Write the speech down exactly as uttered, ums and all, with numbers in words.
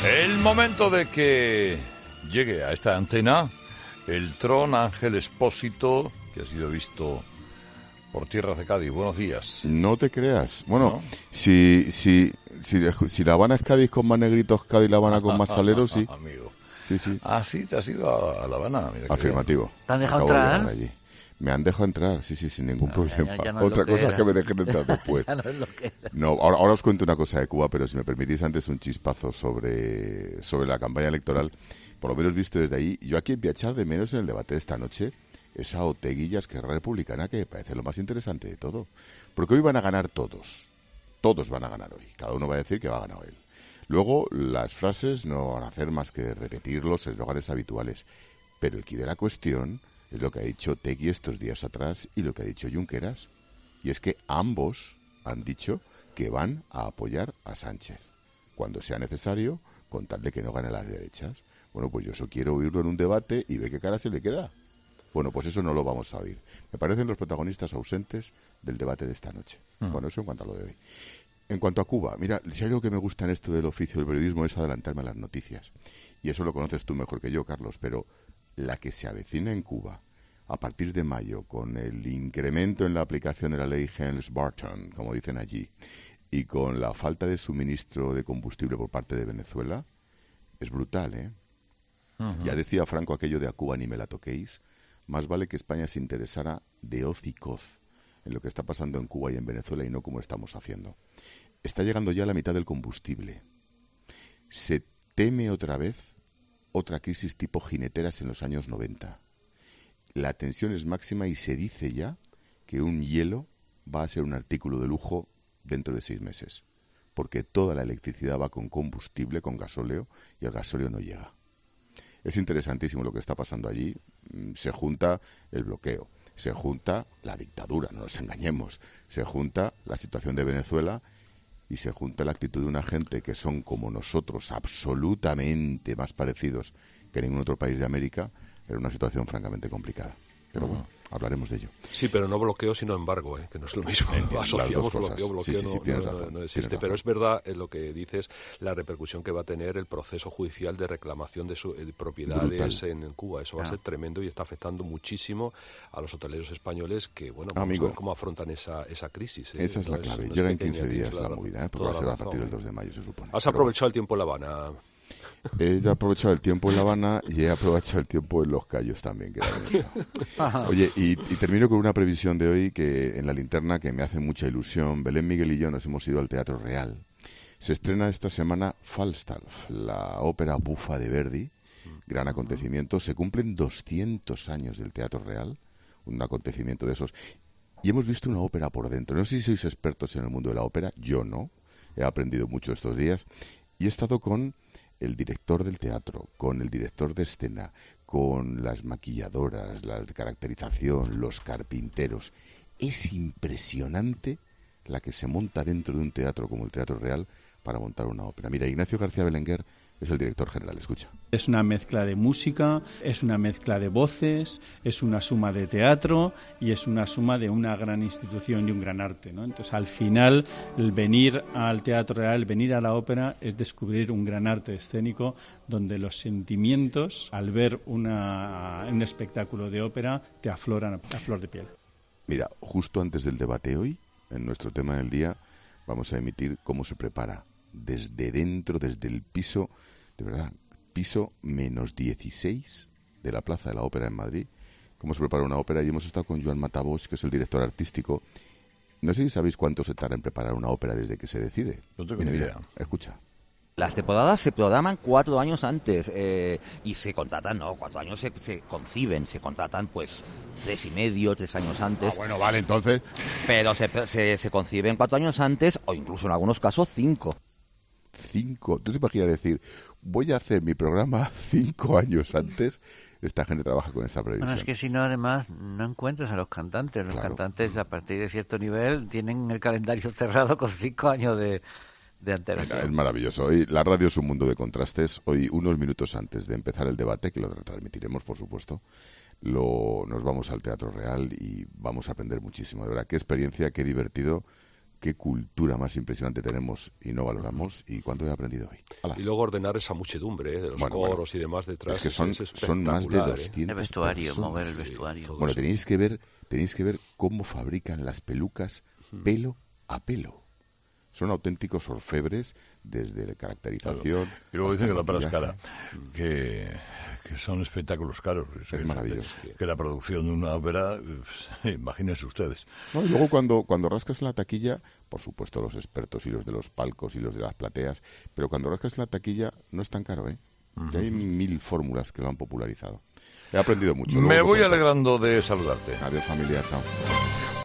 El momento de que llegue a esta antena el Tron Ángel Expósito, que ha sido visto por tierras de Cádiz. Buenos días. No te creas. Bueno, ¿no? si, si, si, si La Habana es Cádiz con más negritos, Cádiz La Habana con más saleros, sí. Amigo. Sí, sí. Ah, sí, te has ido a, a La Habana. Mira Afirmativo. ¿Te han dejado Acabo de entrar? llegar allí. Me han dejado entrar, sí, sí, sin ningún No, problema. ya- ya no es Otra lo que cosa era. es que me dejen entrar después. Ya no es lo que era. No, ahora, ahora os cuento una cosa de Cuba, pero si me permitís antes un chispazo sobre, sobre la campaña electoral. Por lo menos visto desde ahí, yo aquí voy a echar de menos en el debate de esta noche esa Oteguilla Esquerra Republicana que me parece lo más interesante de todo. Porque hoy van a ganar todos. Todos van a ganar hoy. Cada uno va a decir que va a ganar él. Luego, las frases no van a hacer más que repetir los eslóganes habituales. Pero el quid de la cuestión es lo que ha dicho Otegui estos días atrás y lo que ha dicho Junqueras. Y es que ambos han dicho que van a apoyar a Sánchez cuando sea necesario, con tal de que no gane las derechas. Bueno, pues yo eso quiero oírlo en un debate y ve qué cara se le queda. Bueno, pues eso no lo vamos a oír. Me parecen los protagonistas ausentes del debate de esta noche. Mm. Bueno, eso en cuanto a lo de hoy. En cuanto a Cuba, mira, si hay algo que me gusta en esto del oficio del periodismo es adelantarme a las noticias. Y eso lo conoces tú mejor que yo, Carlos, pero la que se avecina en Cuba a partir de mayo, con el incremento en la aplicación de la ley Helms-Burton, como dicen allí, y con la falta de suministro de combustible por parte de Venezuela, es brutal, ¿eh? Uh-huh. Ya decía Franco aquello de a Cuba ni me la toquéis. Más vale que España se interesara de hoz y coz en lo que está pasando en Cuba y en Venezuela y no como estamos haciendo. Está llegando ya la mitad del combustible. Se teme otra vez otra crisis tipo jineteras en los años noventa. La tensión es máxima y se dice ya que un hielo va a ser un artículo de lujo dentro de seis meses, porque toda la electricidad va con combustible, con gasóleo, y el gasóleo no llega. Es interesantísimo lo que está pasando allí. Se junta el bloqueo, se junta la dictadura, no nos engañemos, se junta la situación de Venezuela y se junta la actitud de una gente que son como nosotros, absolutamente más parecidos que ningún otro país de América, en una situación francamente complicada. Pero bueno, hablaremos de ello. Sí, pero no bloqueo, sino embargo, ¿eh? Que no es lo mismo. Entiendo, Asociamos las dos bloqueo, bloqueo sí, sí, sí, no, tienes no, razón, no existe. tienes Pero razón. es verdad eh, lo que dices, la repercusión que va a tener el proceso judicial de reclamación de, su, de propiedades en, en Cuba. Eso va ah. a ser tremendo y está afectando muchísimo a los hoteleros españoles que, bueno, vamos Amigo, a ver cómo afrontan esa, esa crisis. ¿eh? Esa es Entonces, la clave. no Llega es en pequeña, quince días la, la movida, ¿eh? Porque va a ser a partir del dos de mayo, se supone. Has Pero aprovechado bueno. el tiempo en La Habana. He aprovechado el tiempo en La Habana y he aprovechado el tiempo en Los Cayos también. Que Oye, y, y termino con una previsión de hoy que en la linterna que me hace mucha ilusión. Belén, Miguel y yo nos hemos ido al Teatro Real. Se estrena esta semana Falstaff, la ópera bufa de Verdi. Gran acontecimiento. Se cumplen doscientos años del Teatro Real. Un acontecimiento de esos. Y hemos visto una ópera por dentro. No sé si sois expertos en el mundo de la ópera. Yo no. He aprendido mucho estos días. Y he estado con el director del teatro, con el director de escena, con las maquilladoras, la caracterización, los carpinteros. Es impresionante la que se monta dentro de un teatro como el Teatro Real para montar una ópera. Mira, Ignacio García Belenguer es el director general, escucha. Es una mezcla de música, es una mezcla de voces, es una suma de teatro y es una suma de una gran institución y un gran arte, ¿no? Entonces, al final, el venir al Teatro Real, el venir a la ópera, es descubrir un gran arte escénico donde los sentimientos, al ver una, un espectáculo de ópera, te afloran a flor de piel. Mira, justo antes del debate hoy, en nuestro tema del día, vamos a emitir cómo se prepara desde dentro, desde el piso, de verdad, piso menos dieciséis de la Plaza de la Ópera en Madrid, cómo se prepara una ópera. Y hemos estado con Joan Matabós, que es el director artístico. No sé si sabéis cuánto se tarda en preparar una ópera desde que se decide. No tengo Mira, ni idea. mira, escucha. Las temporadas se programan cuatro años antes eh, y se contratan, no, cuatro años se, se conciben, se contratan pues tres y medio, tres años antes. Ah, bueno, vale, entonces. Pero se, se, se conciben cuatro años antes o incluso en algunos casos cinco. Cinco. ¿Tú te imaginas decir, voy a hacer mi programa cinco años antes? Esta gente trabaja con esa previsión. Bueno, es que si no, además, no encuentras a los cantantes. Los Claro. cantantes, a partir de cierto nivel, tienen el calendario cerrado con cinco años de, de antelación. Mira, es maravilloso. Hoy la radio es un mundo de contrastes. Hoy, unos minutos antes de empezar el debate, que lo retransmitiremos, por supuesto, lo, nos vamos al Teatro Real y vamos a aprender muchísimo. De verdad, qué experiencia, qué divertido. qué cultura más impresionante tenemos y no valoramos, y cuánto he aprendido hoy. ¡Hala! Y luego ordenar esa muchedumbre, ¿eh? de los Bueno, coros bueno. y demás detrás. Es que son, es, es son más de espectacular, ¿eh? doscientas El vestuario, personas. mover el vestuario. todo Bueno, eso. tenéis que ver, tenéis que ver cómo fabrican las pelucas pelo a pelo. Son auténticos orfebres desde la caracterización. Y luego dicen que hasta la para es maquillaje. cara, que, que son espectáculos caros. Es maravilloso. Que la producción de una ópera, eh, imagínense ustedes. No, y luego cuando, cuando rascas en la taquilla, por supuesto los expertos y los de los palcos y los de las plateas, pero cuando rascas en la taquilla no es tan caro, ¿eh? Uh-huh. Ya hay mil fórmulas que lo han popularizado. He aprendido mucho. Me voy alegrando de saludarte. Adiós, familia, chao.